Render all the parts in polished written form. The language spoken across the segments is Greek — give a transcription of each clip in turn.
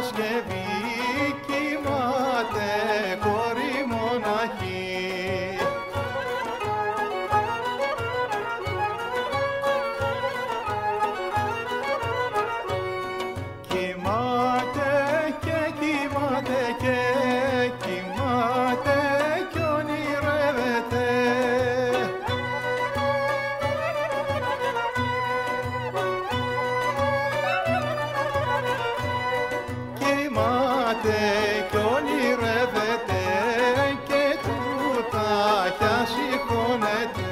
Παρασκευή κοιμάται κόρη μοναχή. Κοιμάται και κοιμάται και κοιμάται κι ονειρεύεται. Κοιμάται κι ονειρεύεται και τούταχια σηκώνεται.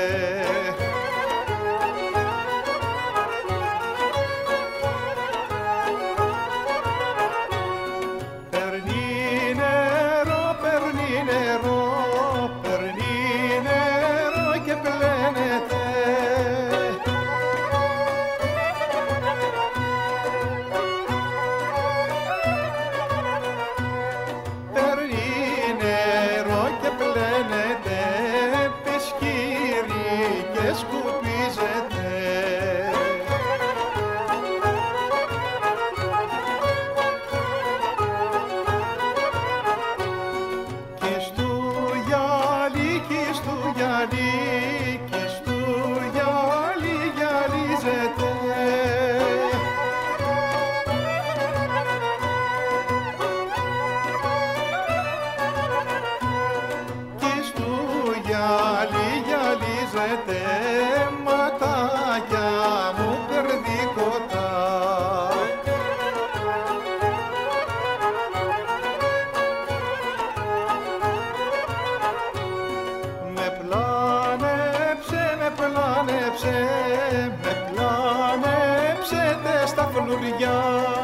Παίρνει νερό, παίρνει νερό, παίρνει νερό και πλένεται. Παίρνει νερό και πλένεται, πισκύρει και σκουπίζεται. Κι στου γυαλί, κι στου γυαλί, κι στου γυαλί γυαλίζεται. Κι στου γυαλί γυαλίζεται, ματάκια μου περδικοτά. Με πλάνεψε, με πλάνεψε, με πλάνεψετε στα φλουριά.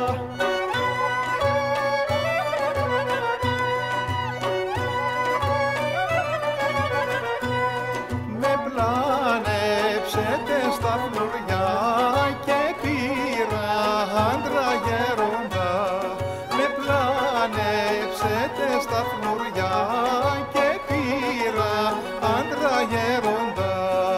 Με πλάνεψετε στα φλουριά και πήρα άντρα γέροντα. Με πλάνεψετε στα φλουριά και πήρα άντρα γέροντα.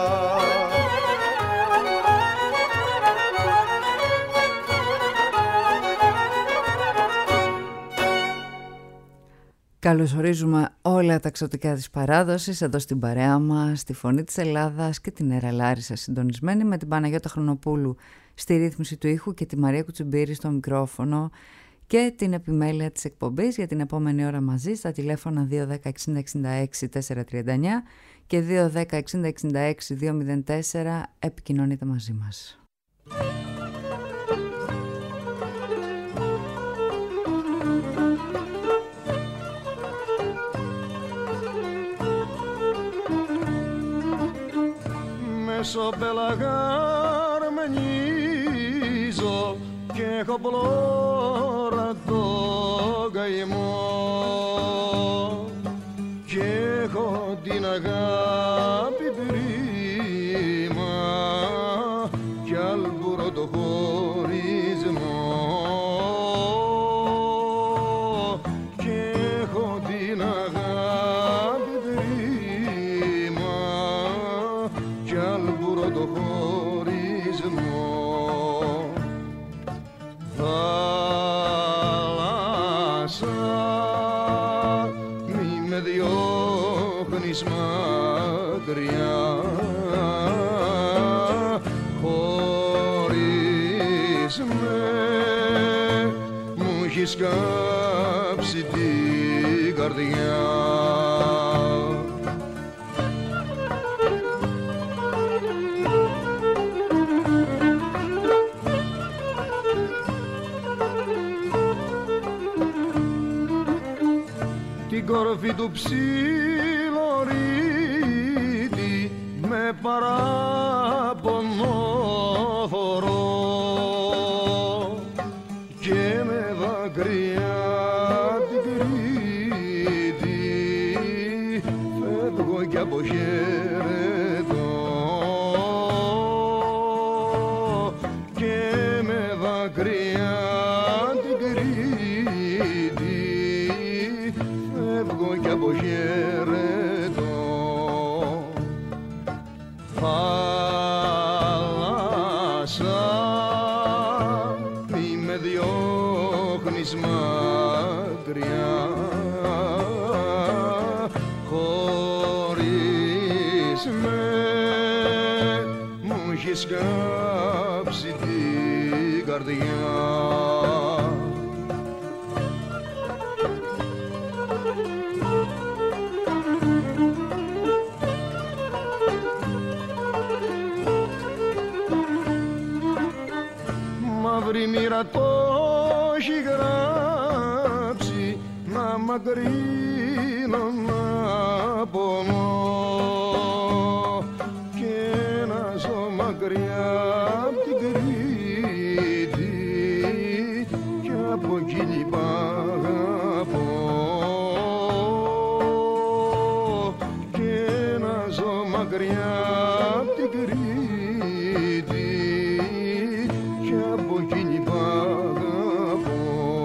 Καλωσορίζουμε όλα τα εξωτικά της παράδοσης εδώ στην παρέα μας, στη Φωνή της Ελλάδας και την Έρα Λάρισα, συντονισμένη με την Παναγιώτα Χρονοπούλου στη ρύθμιση του ήχου και τη Μαρία Κουτσιμπήρη στο μικρόφωνο και την επιμέλεια της εκπομπής για την επόμενη ώρα μαζί στα τηλέφωνα 210 60 66 439 και 210 60 66 204. Επικοινωνείτε μαζί μας. Μεσοπελαγαρμενίζω και έχω πλώρα το καημό και έχω την αγάπη πρίμα κι αλμπουρό το χωρισμό και έχω την αγάπη πρίμα κι αλμπουρό το χωρισμό. Θάλασσα, μη με διώχνεις μακριά, χωρίς με μου έχεις κάψει την καρδιά. Την κορφή του ψιλορίτη με παράπονο φορώ και με δάκρυα την Κρήτη φεύγω κι αποχαιρετώ και με δάκρυα την Κρήτη φεύγω κι αποχαιρετώ. Θάλασσα, μη με διώχνεις έχει σκάψει την καρδιά. Μαύρη μοίρα το έχει γράψει να μακρύνω να πονώ και να ζω μακριά απ' την Κρήτη κι από εκείνη που αγαπώ και να ζω μακριά απ' την Κρήτη κι από εκείνη που αγαπώ.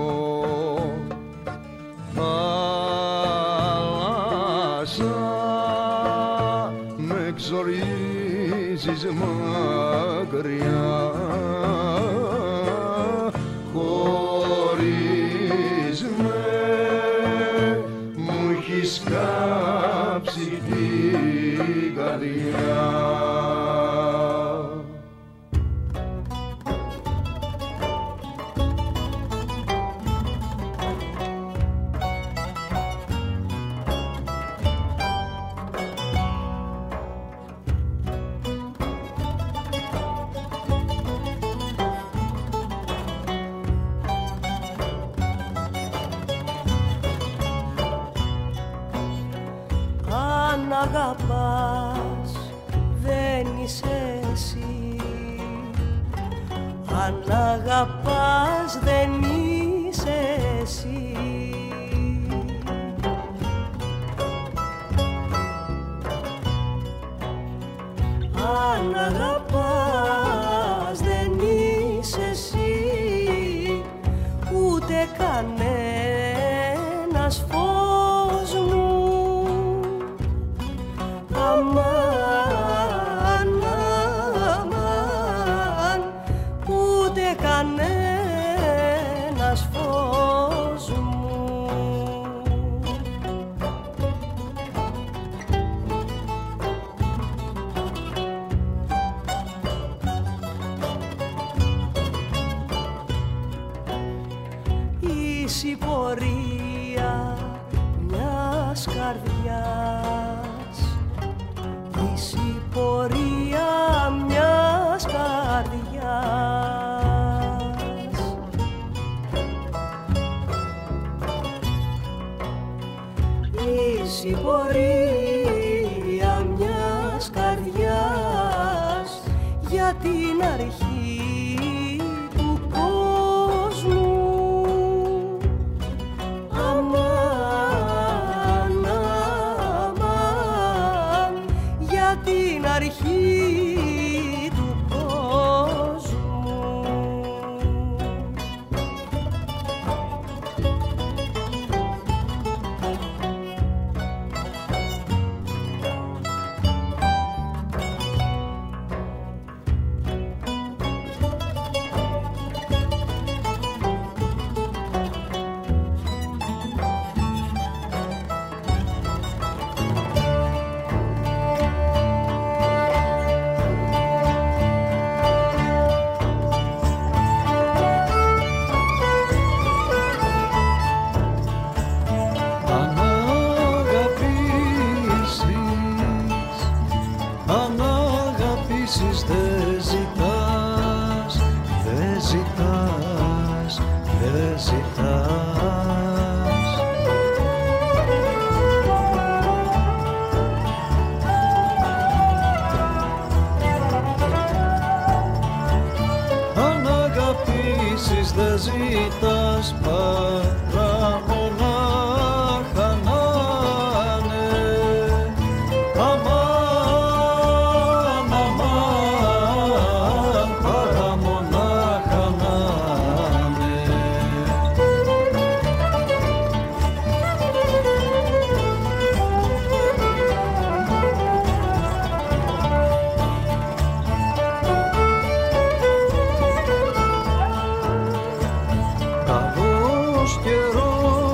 Με ξορίζεις μακριά, χωρίς μου έχεις κάψει την καρδιά. Αγαπάς, δεν είσαι εσύ. Αν αγαπάς, δεν είσαι εσύ. Αν αγαπάς, δεν είσαι εσύ, ούτε κανένας φως μου. Αμάν, αμάν, ούτε κανένας φως μου. Ίση πορεία μιας καρδιάς, ίση πορεία μιας καρδιάς. Ίση πορεία μιας καρδιάς για την αρχή του κόσμου. Αμάν, αμάν, για την αρχή του κόσμου. Δεν ζητάς παρά μονάχα να είναι. Αμάν, αμάν, παρά μονάχα να είναι. Καλός καιρός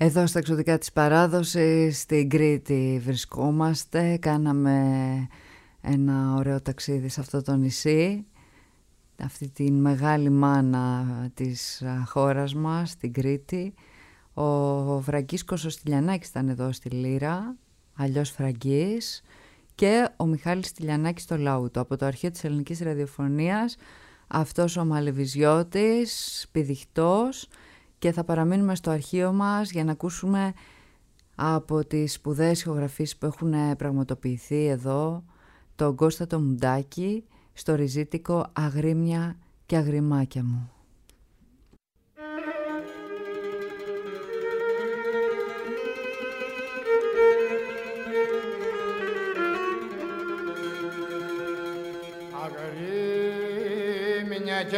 Εδώ στα εξωτικά της παράδοσης, στην Κρήτη βρισκόμαστε. Κάναμε ένα ωραίο ταξίδι σε αυτό το νησί, αυτή τη μεγάλη μάνα της χώρας μας, στην Κρήτη. Ο Φραγκίσκος ο Στυλιανάκης ήταν εδώ στη Λύρα, αλλιώς Φραγκής, και ο Μιχάλης Στυλιανάκης στο Λαούτο. Από το αρχείο της ελληνικής ραδιοφωνίας, αυτός ο μαλεβιζιώτης, πηδιχτός, και θα παραμείνουμε στο αρχείο μας για να ακούσουμε από τις σπουδαίες ηχογραφήσεις που έχουν πραγματοποιηθεί εδώ τον Κώστα το Μουντάκη στο ριζίτικο «Αγρίμια και αγριμάκια μου». Αγρίμια και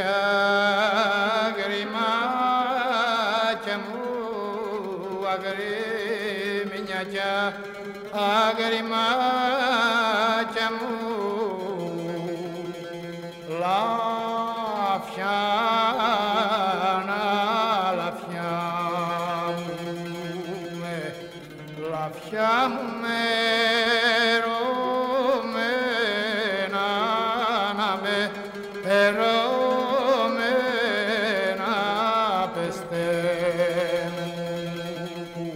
αγριμάκια μου, αγρίμια και αγριμάκια μου, λαφιά μου μερωμένα, να με ερωμένα πεστε μου,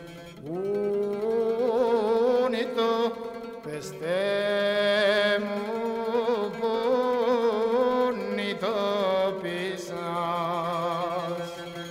πούνε το πεστε μου, πούνε το πισάς.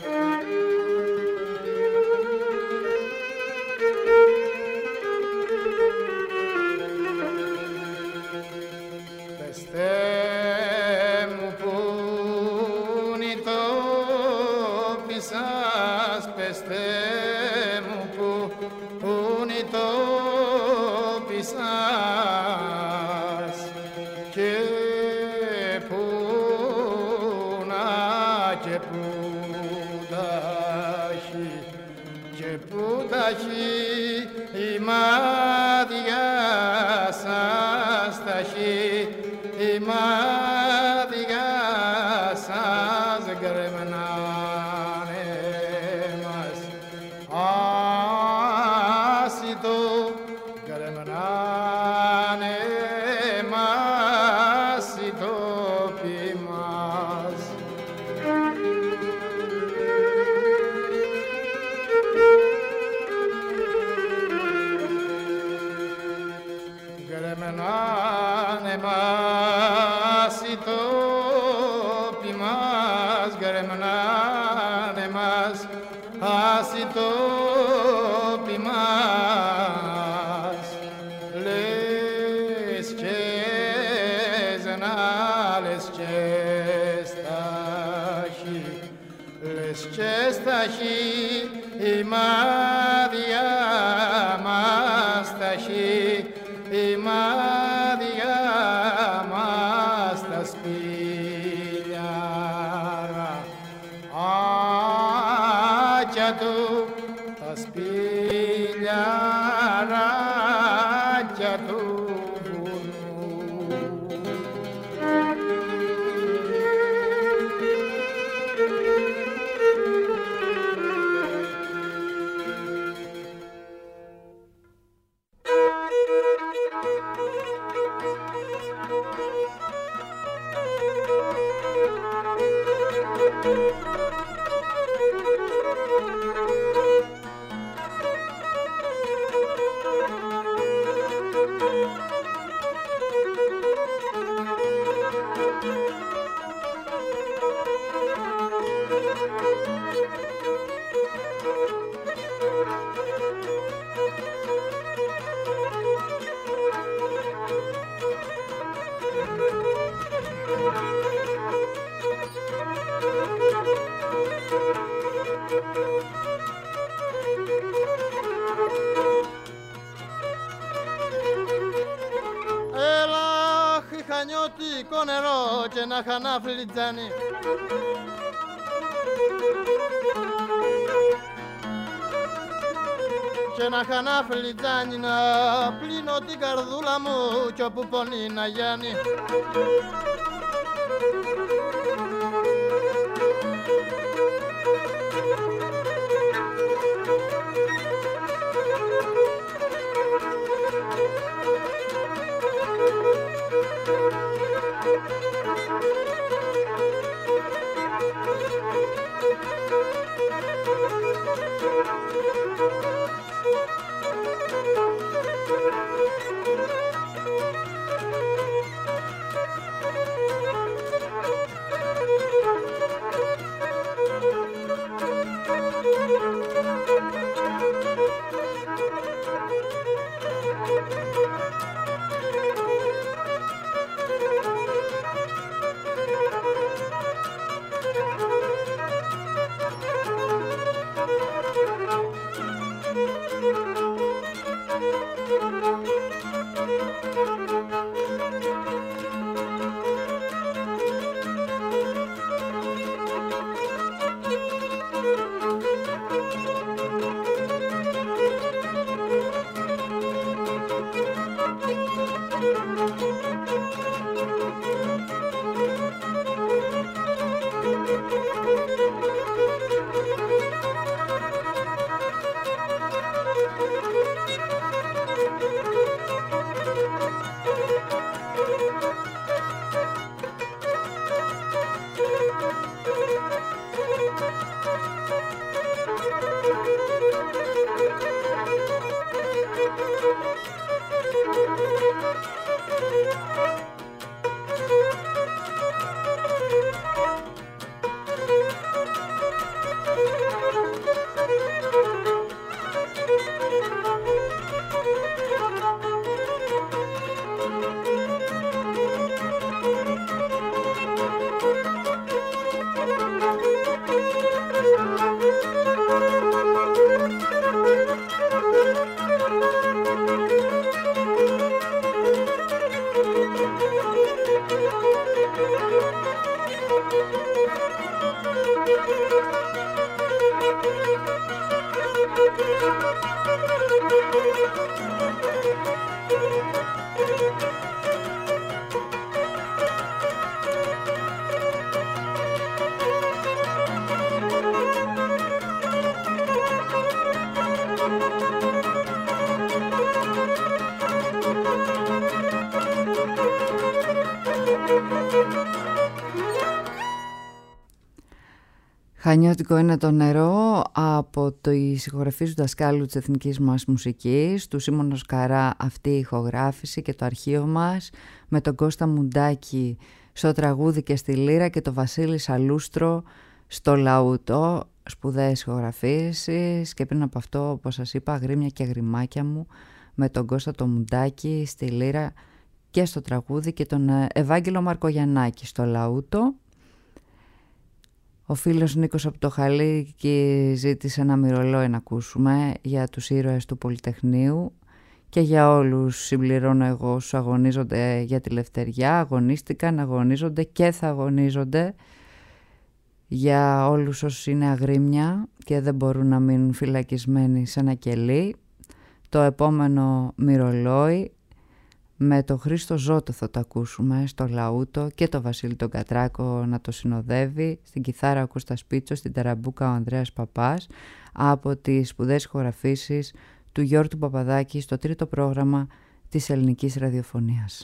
Πεστε μου που είναι το πισάς και που να και που ταχύ και που ταχύ η μάδια σας ταχύ η μάδια σας γκρεμνά. Η μάδια μας ταχύ, η μάδια μας τα σπήλιαρα, άκια του τα σπήλιαρα, άκια του βουνού. Χανιώτικο νερό και να χανά φλιτζάνι. Και να χανά φλιτζάνι να πλύνω την καρδούλα μου κι όπου πονεί να γιάνει. Χανιώτικο είναι το νερό από τις ηχογραφίες του δασκάλου της εθνικής μας μουσικής, του Σίμωνο Σκαρά, αυτή η ηχογράφηση και το αρχείο μας, με τον Κώστα Μουντάκη στο τραγούδι και στη λύρα και το Βασίλη Σαλούστρο στο λαούτο. Σπουδαίες ηχογραφήσεις και πριν από αυτό, όπως σας είπα, Γρήμια και γρημάκια μου με τον Κώστα το Μουντάκη στη λύρα και στο τραγούδι και τον Ευάγγελο Μαρκογιαννάκη στο λαούτο. Ο φίλος Νίκος από το Χαλίκι ζήτησε ένα μυρολόι να ακούσουμε για τους ήρωες του Πολυτεχνείου και για όλους συμπληρώνω εγώ όσους αγωνίζονται για τη λευτεριά, αγωνίστηκαν, αγωνίζονται και θα αγωνίζονται, για όλους όσους είναι αγρίμια και δεν μπορούν να μείνουν φυλακισμένοι σε ένα κελί. Το επόμενο μυρολόι με το Χρήστο Ζώτο θα το ακούσουμε στο λαούτο και το Βασίλη τον Κατράκο να το συνοδεύει, στην κιθάρα ο Κώστας Πίτσος, στην ταραμπούκα ο Ανδρέας Παπάς, από τις σπουδαίες ηχογραφήσεις του Γιώργου Παπαδάκη στο τρίτο πρόγραμμα της ελληνικής ραδιοφωνίας.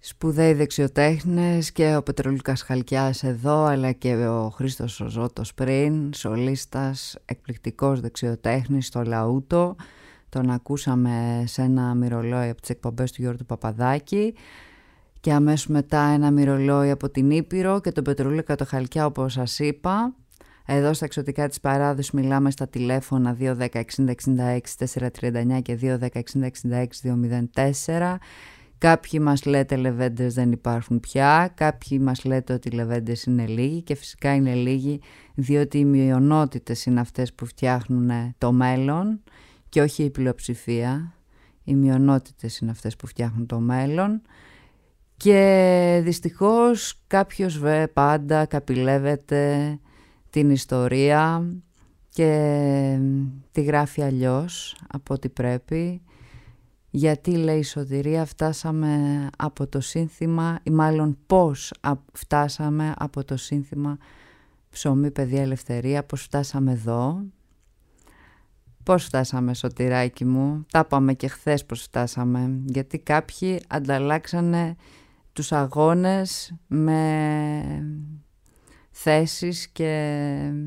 σπουδαίοι δεξιοτέχνες και ο Πετρολούκας Χαλκιάς εδώ, αλλά και ο Χρήστος ο Ζώτος πριν, σολίστας, εκπληκτικός δεξιοτέχνης στο Λαούτο. Τον ακούσαμε σε ένα μυρολόι από τις εκπομπές του Γιώργου Παπαδάκη και αμέσως μετά ένα μυρολόι από την Ήπειρο και τον Πετρολούκα το Χαλκιά, όπως σας είπα. Εδώ στα εξωτικά της παράδοσης μιλάμε στα τηλέφωνα 210 60 66 439 και 210 60 66 204. Κάποιοι μας λέτε λεβέντες δεν υπάρχουν πια, κάποιοι μας λέτε ότι οι λεβέντες είναι λίγοι και φυσικά είναι λίγοι διότι οι μειονότητες είναι αυτές που φτιάχνουν το μέλλον και όχι η πλειοψηφία. Οι μειονότητες είναι αυτές που φτιάχνουν το μέλλον και δυστυχώς κάποιος πάντα καπηλεύεται την ιστορία και τη γράφει αλλιώς από ό,τι πρέπει. Γιατί, λέει η Σωτηρία, φτάσαμε από το σύνθημα, ή μάλλον πώς φτάσαμε από το σύνθημα ψωμί, παιδεία, ελευθερία, πώς φτάσαμε εδώ. Πώς φτάσαμε, Σωτηράκι μου, τα είπαμε και χθες πώς φτάσαμε, γιατί κάποιοι ανταλλάξανε τους αγώνες με θέσεις και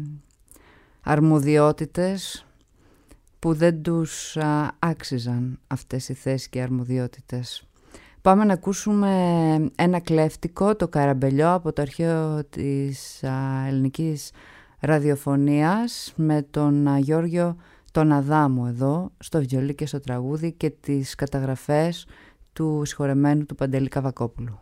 αρμοδιότητες που δεν τους άξιζαν αυτές οι θέσεις και αρμοδιότητες. Πάμε να ακούσουμε ένα κλέφτικο, το Καραμπελιό, από το αρχαίο της ελληνικής ραδιοφωνίας με τον Γιώργο τον Αδάμου εδώ, στο βιολί και στο τραγούδι και τις καταγραφές του συγχωρεμένου του Παντελή Καβακόπουλου.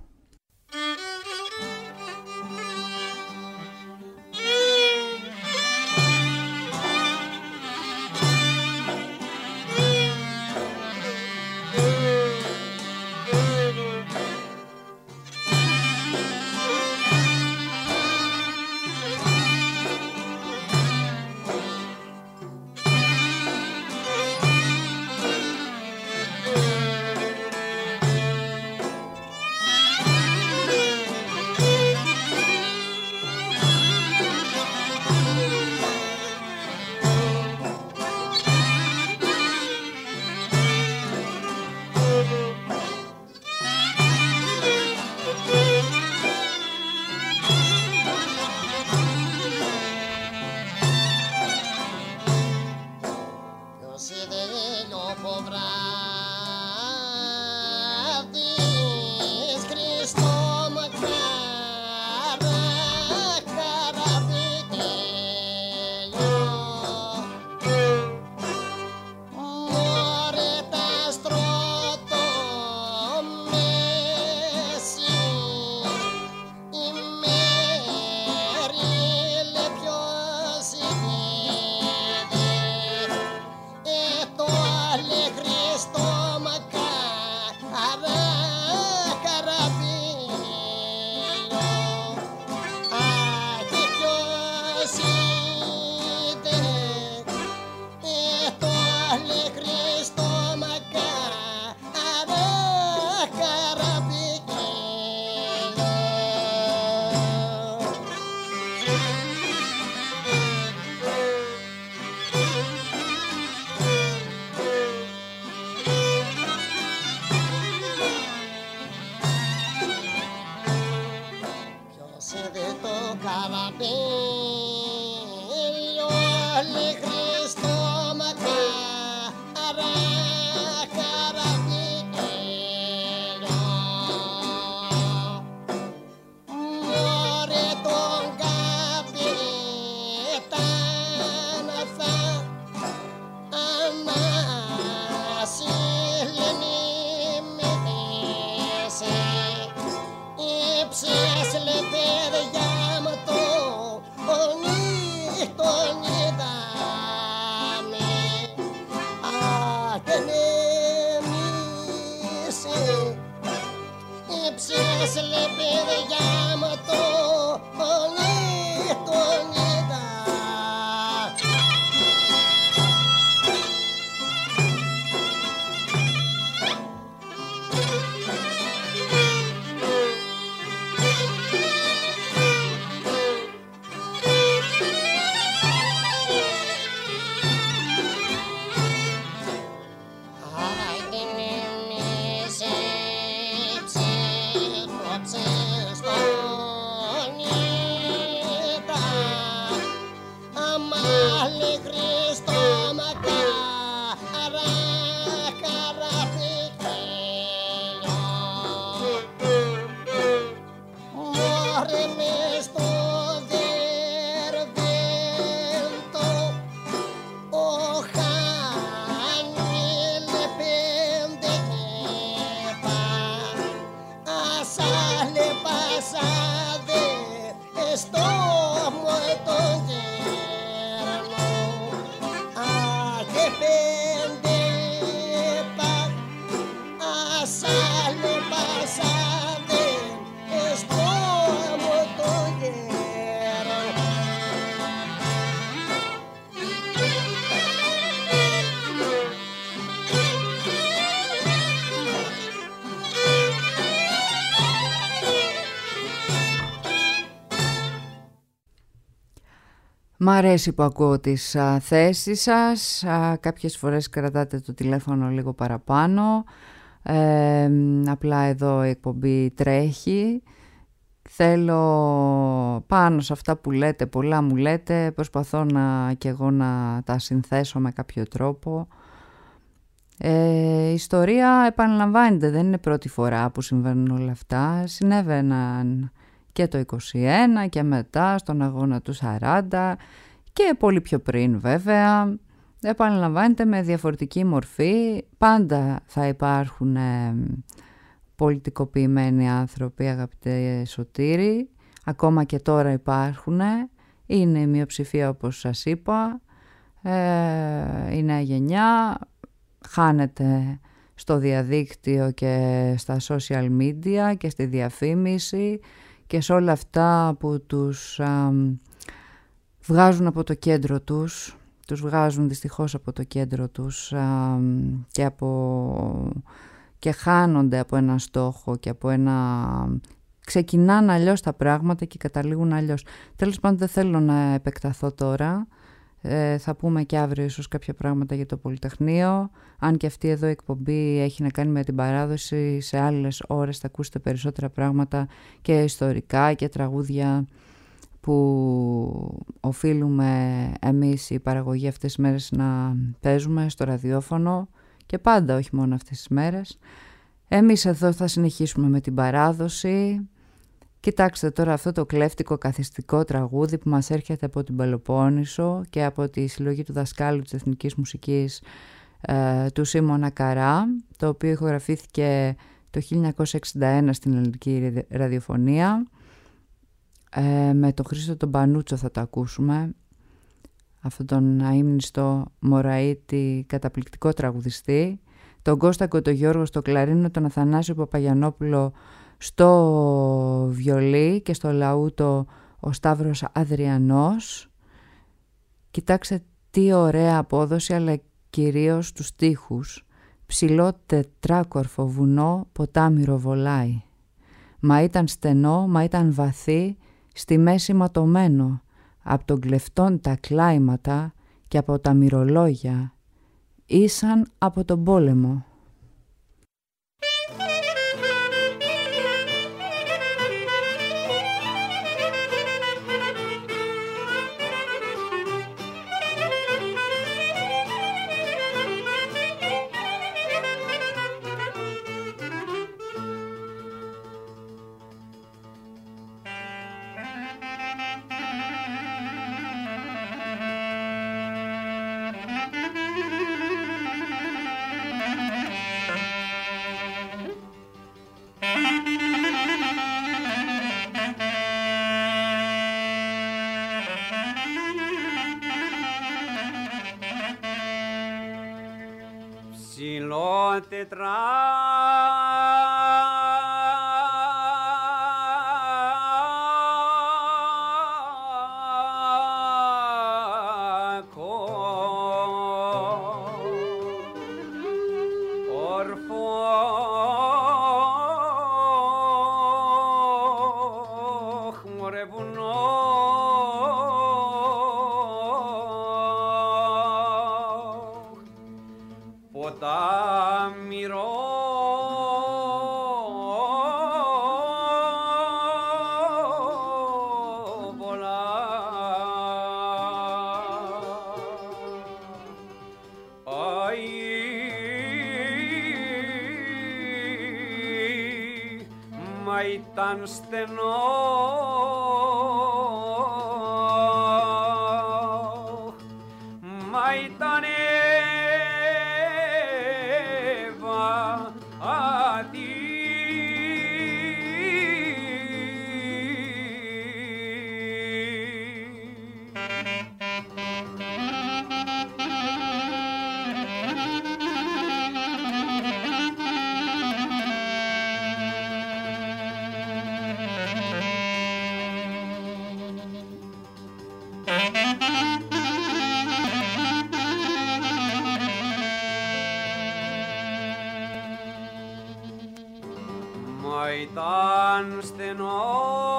corre mες στο δερβέντο ο χάνιλε πέντε κέπα ασάλε πασάδε στο μου τον γέρνο και πέντε πα ασάλε πασάδε στο μου τον γέρνο. Μ' αρέσει που ακούω τις θέσεις σας, κάποιες φορές κρατάτε το τηλέφωνο λίγο παραπάνω, απλά εδώ η εκπομπή τρέχει, θέλω πάνω σε αυτά που λέτε, πολλά μου λέτε, προσπαθώ κι εγώ να τα συνθέσω με κάποιο τρόπο. Η ιστορία επαναλαμβάνεται, δεν είναι πρώτη φορά που συμβαίνουν όλα αυτά, συνέβαιναν και το 21 και μετά στον αγώνα του 40 και πολύ πιο πριν βέβαια. Επαναλαμβάνεται με διαφορετική μορφή, πάντα θα υπάρχουν πολιτικοποιημένοι άνθρωποι, αγαπητέ Σωτήρη, ακόμα και τώρα υπάρχουν, είναι η μειοψηφία όπως σας είπα, η νέα γενιά χάνεται στο διαδίκτυο και στα social media και στη διαφήμιση και σε όλα αυτά που τους βγάζουν από το κέντρο τους, τους βγάζουν δυστυχώς από το κέντρο τους και χάνονται από ένα στόχο και από ένα... Ξεκινάνε αλλιώς τα πράγματα και καταλήγουν αλλιώς. Τέλος πάντων δεν θέλω να επεκταθώ τώρα. Θα πούμε και αύριο ίσως κάποια πράγματα για το Πολυτεχνείο. Αν και αυτή εδώ η εκπομπή έχει να κάνει με την παράδοση, σε άλλες ώρες θα ακούσετε περισσότερα πράγματα και ιστορικά και τραγούδια που οφείλουμε εμείς η παραγωγή αυτές τις μέρες να παίζουμε στο ραδιόφωνο και πάντα, όχι μόνο αυτές τις μέρες. Εμείς εδώ θα συνεχίσουμε με την παράδοση. Κοιτάξτε τώρα αυτό το κλέφτικο καθιστικό τραγούδι που μας έρχεται από την Πελοπόννησο και από τη συλλογή του δασκάλου της Εθνικής Μουσικής του Σίμωνα Καρά, το οποίο ηχογραφήθηκε το 1961 στην ελληνική ραδιοφωνία. Με τον Χρήστο τον Πανούτσο θα το ακούσουμε, αυτόν τον αείμνηστο Μωραήτη καταπληκτικό τραγουδιστή, τον Κώστα Κοντογιώργο στο κλαρίνο, τον Αθανάσιο Παπαγιαννόπουλο στο βιολί και στο λαούτο ο Σταύρος Αδριανός. Κοιτάξτε τι ωραία απόδοση, αλλά κυρίως τους στίχους. Ψηλό τετράκορφο βουνό ποτάμι ροβολάει. Μα ήταν στενό, μα ήταν βαθύ, στη μέση ματωμένο. Απ' των κλεφτών τα κλάιματα και από τα μυρολόγια ήσαν από τον πόλεμο. Ποτάμι ρο μα ήταν στενό, μα ήταν ήταν στενό,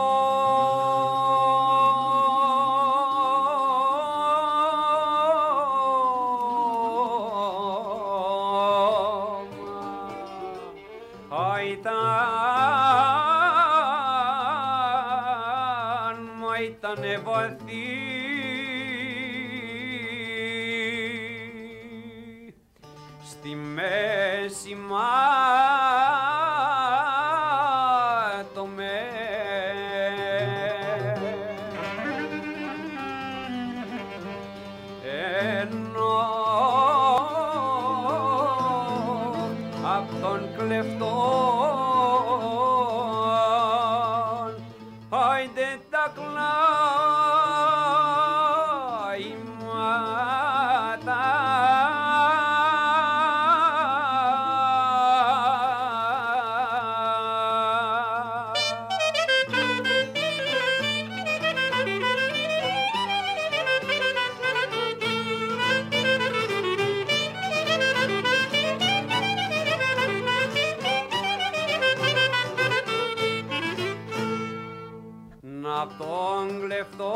μα ήτανε βαθύ, στη μέση απ' τον κλεφτό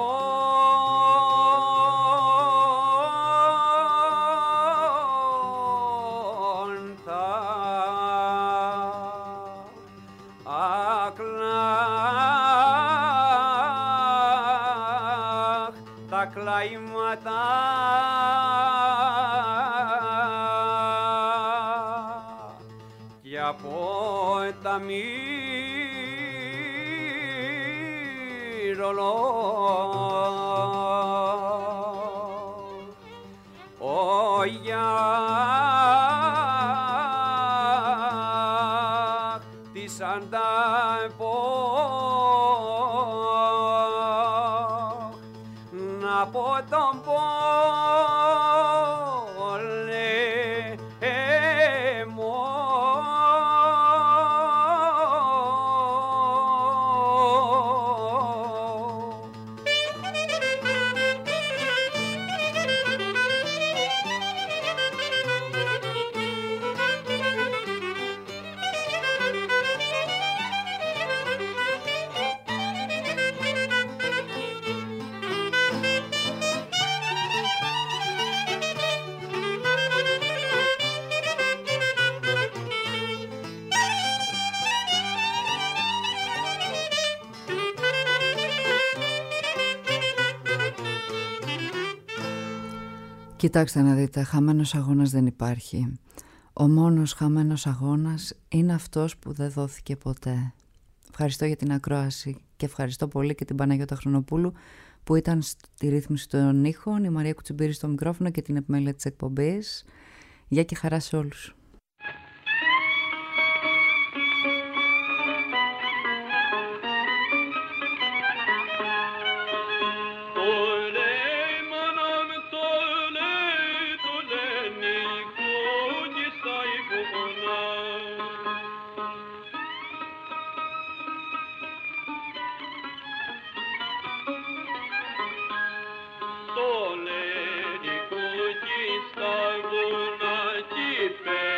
τα κλάματα και από τα να πω τον Κοιτάξτε να δείτε, χαμένος αγώνας δεν υπάρχει. Ο μόνος χαμένος αγώνας είναι αυτός που δεν δόθηκε ποτέ. Ευχαριστώ για την ακρόαση και ευχαριστώ πολύ και την Παναγιώτα Χρονοπούλου που ήταν στη ρύθμιση των ήχων, η Μαρία Κουτσουμπύρη στο μικρόφωνο και την επιμέλεια της εκπομπής. Γεια και χαρά σε όλους. Στα βουνά κι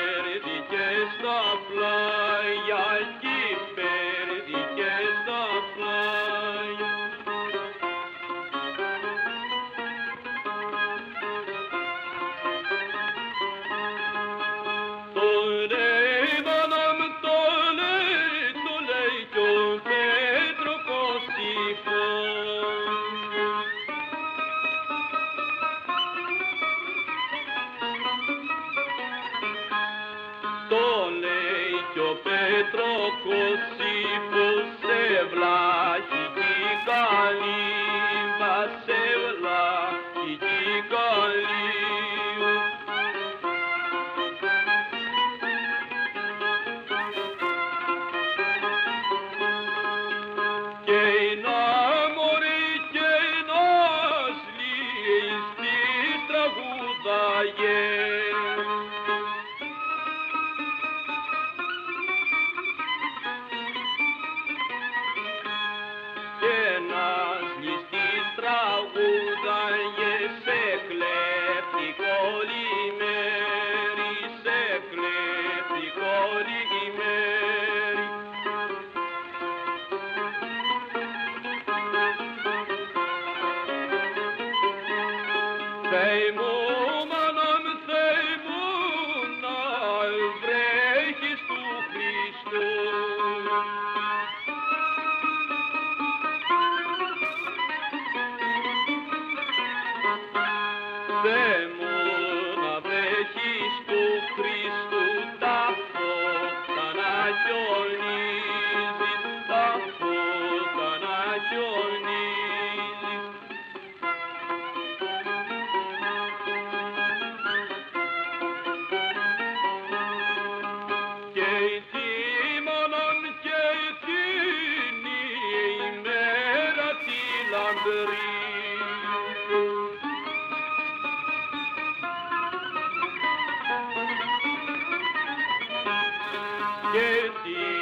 Θεέ μου, μάνα μου, Θεέ μου, να βρέχεις του Χριστού. Θεέ μου, να βρέχεις του Χριστού τα φώτα να χιονίζεις, τα φώτα να χιονίζεις. Και εκείνον και εκείνη η μέρα τη λαμπρή. Και